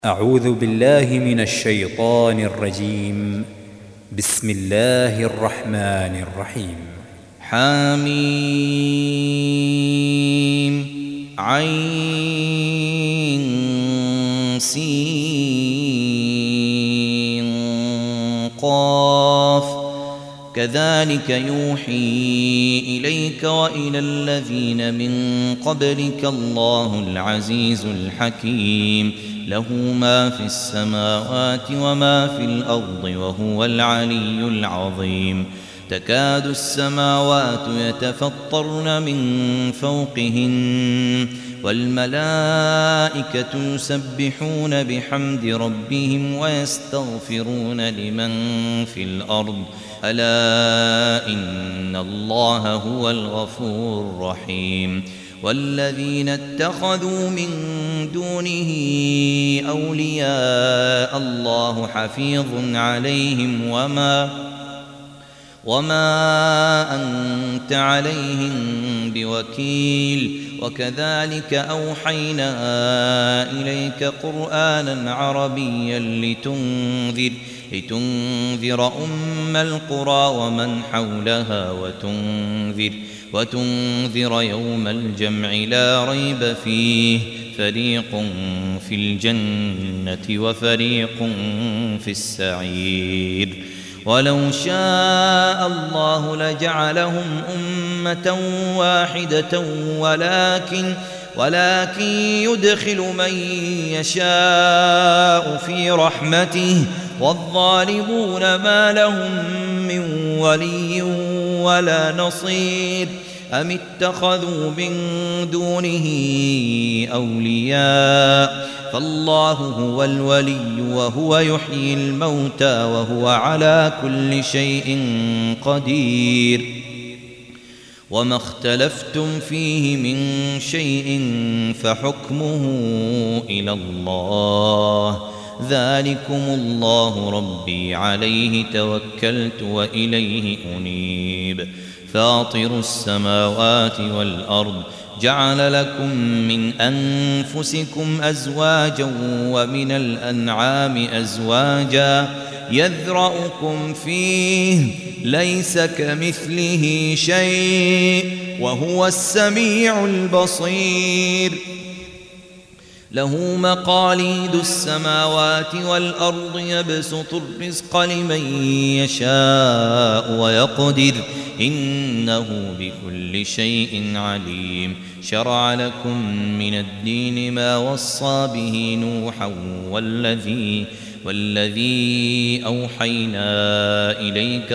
أعوذ بالله من الشيطان الرجيم. بسم الله الرحمن الرحيم. حميم عين سين قاف كذلك يوحي إليك وإلى الذين من قبلك الله العزيز الحكيم له ما في السماوات وما في الأرض وهو العلي العظيم. تكاد السماوات يتفطرن من فوقهن والملائكة يسبحون بحمد ربهم ويستغفرون لمن في الأرض ألا إن الله هو الغفور الرحيم. والذين اتخذوا من دونه أولياء الله حفيظ عليهم وما أنت عليهم بوكيل. وكذلك أوحينا إليك قرآنا عربيا لتنذر أم القرى ومن حولها وتنذر يوم الجمع لا ريب فيه فريق في الجنة وفريق في السعير. ولو شاء الله لجعلهم أمة واحدة ولكن يدخل من يشاء في رحمته والظالمون ما لهم من ولي ولا نصير. أم اتخذوا من دونه أولياء فالله هو الولي وهو يحيي الموتى وهو على كل شيء قدير. وما اختلفتم فيه من شيء فحكمه إلى الله ذلكم الله ربي عليه توكلت وإليه أنيب. فاطر السماوات والأرض جعل لكم من أنفسكم أزواجا ومن الأنعام أزواجا يذرأكم فيه ليس كمثله شيء وهو السميع البصير. له مقاليد السماوات والأرض يبسط الرزق لمن يشاء ويقدر إنه بكل شيء عليم. شرع لكم من الدين ما وصى به نوحا والذي أوحينا إليك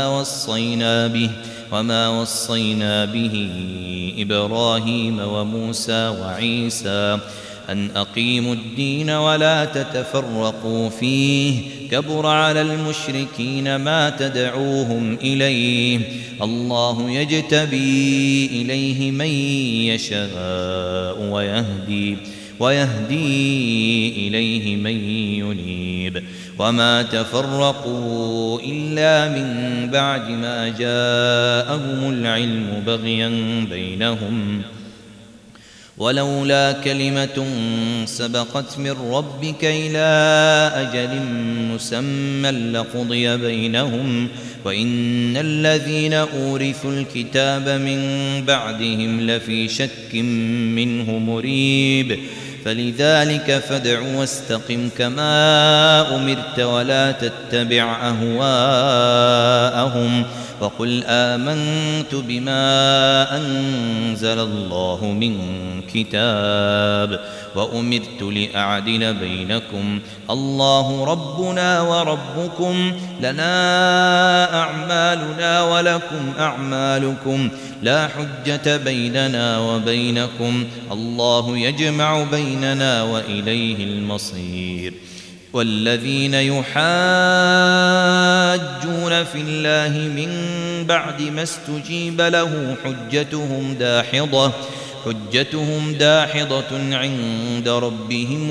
وما وصينا به إبراهيم وموسى وعيسى أن أقيموا الدين ولا تتفرقوا فيه كبر على المشركين ما تدعوهم إليه. الله يجتبي إليه من يشاء ويهدي إليه من ينيب. وما تفرقوا إلا من بعد ما جاءهم العلم بغيا بينهم ولولا كلمة سبقت من ربك إلى أجل مسمى لقضي بينهم وإن الذين أورثوا الكتاب من بعدهم لفي شك منه مريب. فلذلك فادع واستقم كما أمرت ولا تتبع أهواءهم وقل آمنت بما أنزل الله من كتاب وأمرت لأعدل بينكم الله ربنا وربكم لنا أعمالنا ولكم أعمالكم لا حجة بيننا وبينكم الله يجمع بيننا وإليه المصير. والذين يحاجون في الله من بعد ما استجيب له حجتهم داحضة عند ربهم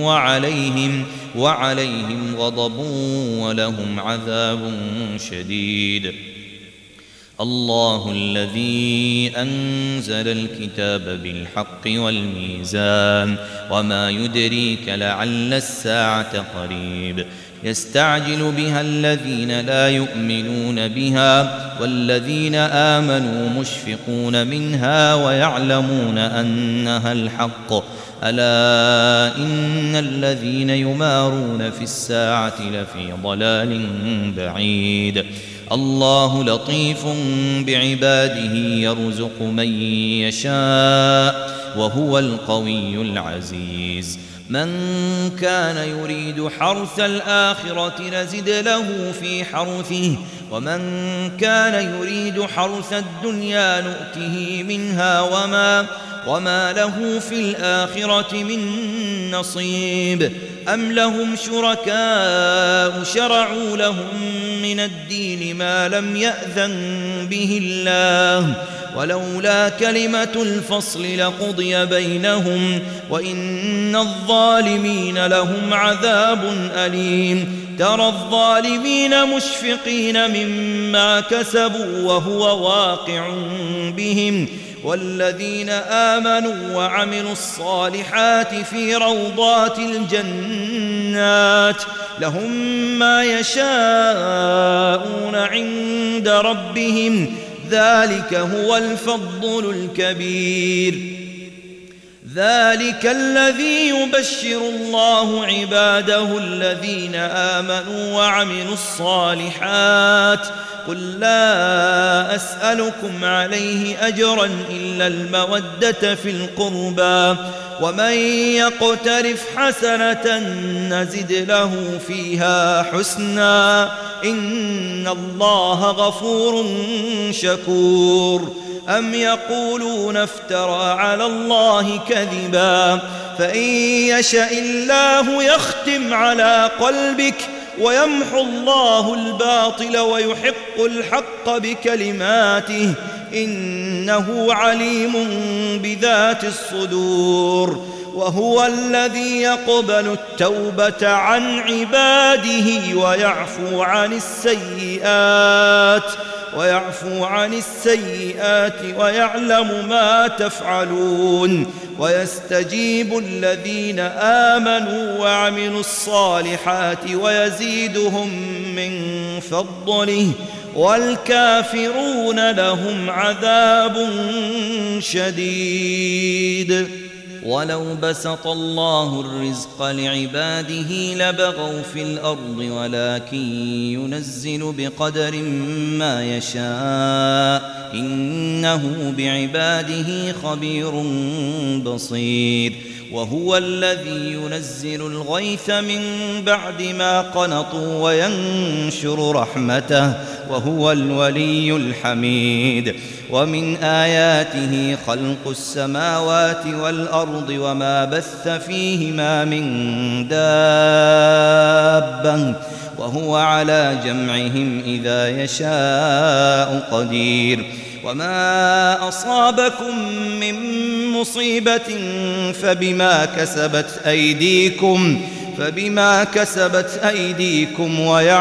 وعليهم غضب ولهم عذاب شديد. الله الذي أنزل الكتاب بالحق والميزان وما يدريك لعل الساعة قريب يستعجل بها الذين لا يؤمنون بها والذين آمنوا مشفقون منها ويعلمون أنها الحق ألا إن الذين يمارون في الساعة لفي ضلال بعيد الله لطيف بعباده يرزق من يشاء وهو القوي العزيز من كان يريد حرث الآخرة نزد له في حرثه ومن كان يريد حرث الدنيا نؤته منها وما له في الآخرة من نصيب أم لهم شركاء شرعوا لهم من الدين ما لم يأذن به الله ولولا كلمة الفصل لقضي بينهم وإن الظالمين لهم عذاب أليم ترى الظالمين مشفقين مما كسبوا وهو واقع بهم والذين آمنوا وعملوا الصالحات في روضات الجنات لهم ما يشاءون عند ربهم ذلك هو الفضل الكبير ذلك الذي يبشر الله عباده الذين آمنوا وعملوا الصالحات قل لا أسألكم عليه أجرا إلا المودة في القربى ومن يقترف حسنة نزد له فيها حسنا إن الله غفور شكور أم يقولون افترى على الله كذبا فإن يشاء الله يختم على قلبك ويمحو الله الباطل ويحق الحق بكلماته إنه عليم بذات الصدور وهو الذي يقبل التوبة عن عباده ويعفو عن السيئات ويعلم ما تفعلون ويستجيب الذين آمنوا وعملوا الصالحات ويزيدهم من فضله والكافرون لهم عذاب شديد ولو بسط الله الرزق لعباده لبغوا في الأرض ولكن ينزل بقدر ما يشاء إنه بعباده خبير بصير وهو الذي ينزل الغيث من بعد ما قنطوا وينشر رحمته وهو الولي الحميد ومن آياته خلق السماوات والأرض وما بث فيهما من دابة وهو على جمعهم إذا يشاء قدير وما أصابكم من مصيبة فبما كسبت أيديكم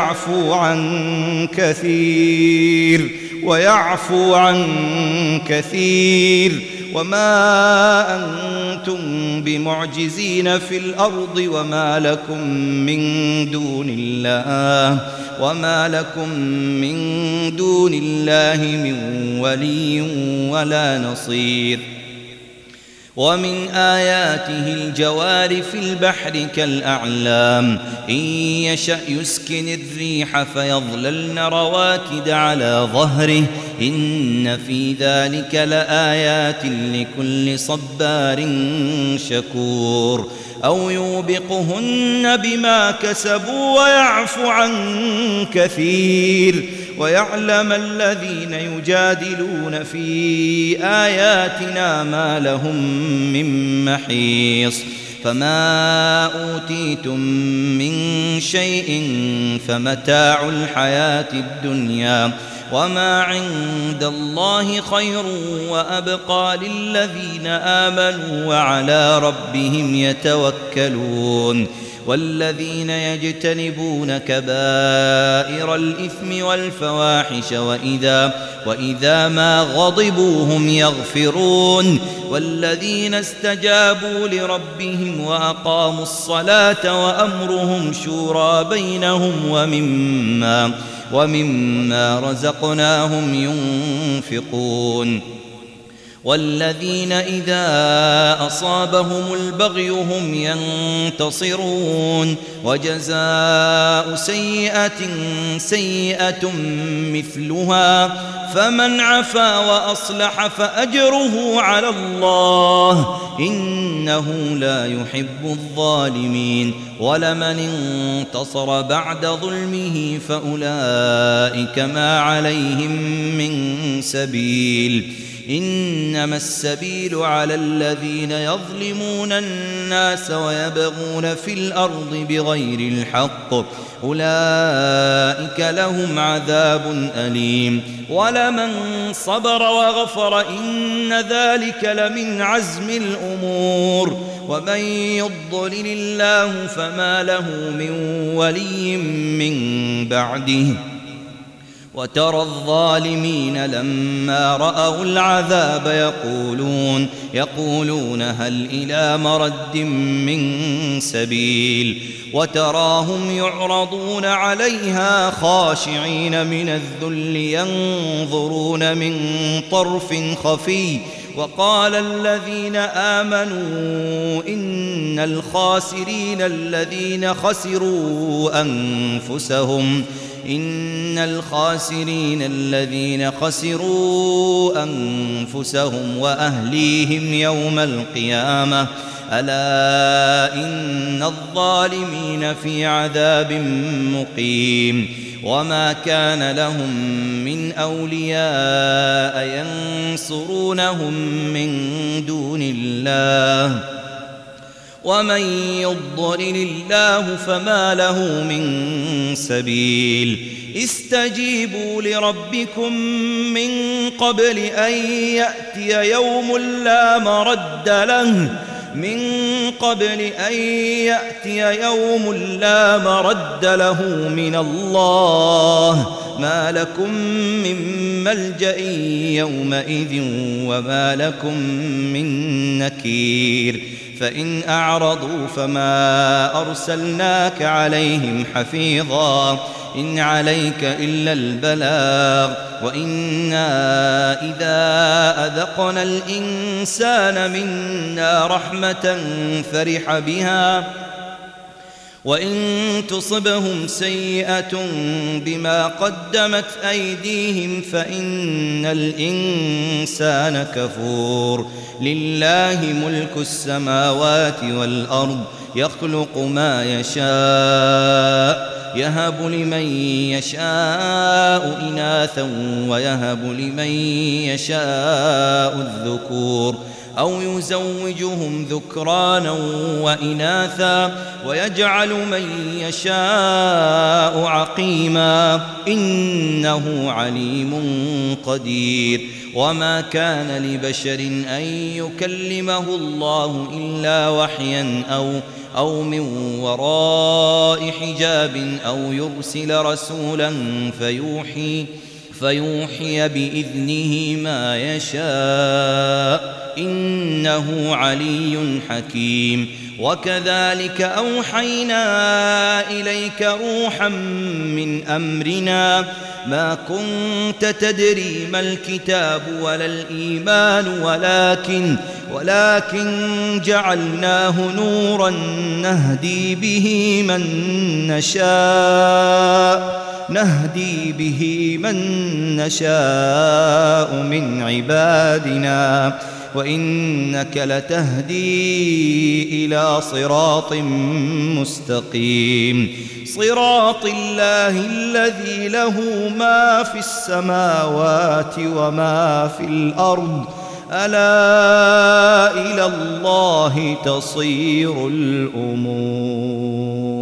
ويعفو عن كثير وما أنتم بمعجزين في الأرض وما لكم من دون الله من ولي ولا نصير ومن آياته الجوار في البحر كالأعلام إن يشأ يسكن الريح فيظللن رواكد على ظهره إن في ذلك لآيات لكل صبار شكور أو يوبقهن بما كسبوا ويعفو عن كثير ويعلم الذين يجادلون في آياتنا ما لهم من محيص فما أوتيتم من شيء فمتاع الحياة الدنيا وما عند الله خير وأبقى للذين آمنوا وعلى ربهم يتوكلون والذين يجتنبون كبائر الإثم والفواحش وإذا ما غضبوا هم يغفرون والذين استجابوا لربهم وأقاموا الصلاة وأمرهم شورى بينهم ومما رزقناهم ينفقون والذين إذا أصابهم البغي هم ينتصرون وجزاء سيئة مثلها فمن عفا وأصلح فأجره على الله إنه لا يحب الظالمين ولمن انتصر بعد ظلمه فأولئك ما عليهم من سبيل إنما السبيل على الذين يظلمون الناس ويبغون في الأرض بغير الحق أولئك لهم عذاب أليم ولمن صبر وغفر إن ذلك لمن عزم الأمور ومن يضلل الله فما له من ولي من بعده وترى الظالمين لما رأوا العذاب يقولون هل إلى مرد من سبيل وتراهم يعرضون عليها خاشعين من الذل ينظرون من طرف خفي وقال الذين آمنوا إن الخاسرين الذين خسروا أنفسهم وأهليهم يوم القيامة ألا إن الظالمين في عذاب مقيم وما كان لهم من أولياء ينصرونهم من دون الله ومن يضلل الله فما له من سبيل استجيبوا لربكم من قبل أن يأتي يوم لا مرد له من الله ما لكم من ملجأ يومئذ وما لكم من نكير فإن أعرضوا فما أرسلناك عليهم حفيظا إن عليك إلا البلاغ وإنا إذا أذقنا الإنسان منا رحمة فرح بها وإن تصبهم سيئة بما قدمت أيديهم فإن الإنسان كفور لله ملك السماوات والأرض يخلق ما يشاء يهب لمن يشاء إناثا ويهب لمن يشاء الذكور أو يزوجهم ذكرانا وإناثا ويجعل من يشاء عقيما إنه عليم قدير وما كان لبشر أن يكلمه الله إلا وحيا أو من وراء حجاب أو يرسل رسولا فيوحي بإذنه ما يشاء إنه علي حكيم وكذلك أوحينا إليك روحا من أمرنا ما كنت تدري ما الكتاب ولا الإيمان ولكن جعلناه نورا نهدي به من نشاء من عبادنا وإنك لتهدي إلى صراط مستقيم صراط الله الذي له ما في السماوات وما في الأرض ألا إلى الله تصير الأمور.